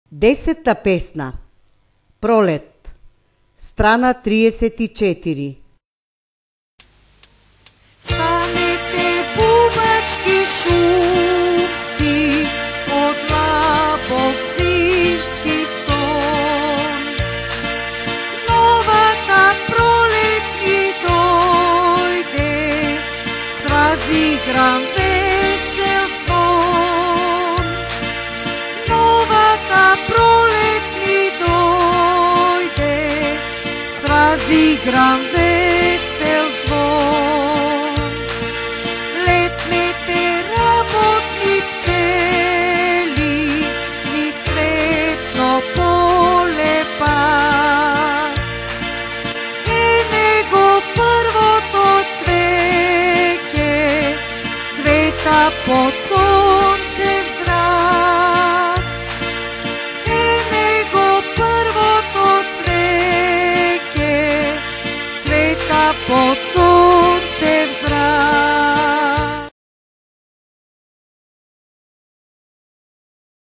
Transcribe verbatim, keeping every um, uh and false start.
Десета песна. Пролет. Страна тридесет и четири. Станете бубачки шумски от лабок зимски сон. Новата пролет ни дойде, с разигран весел звон. Новата пролет ни дойде, с разигран весел звон. Летните работни пчели ни светло поле пак. Е него първото цвеќе цвета под слънчев зрак. Е него първото цвеќе цвета под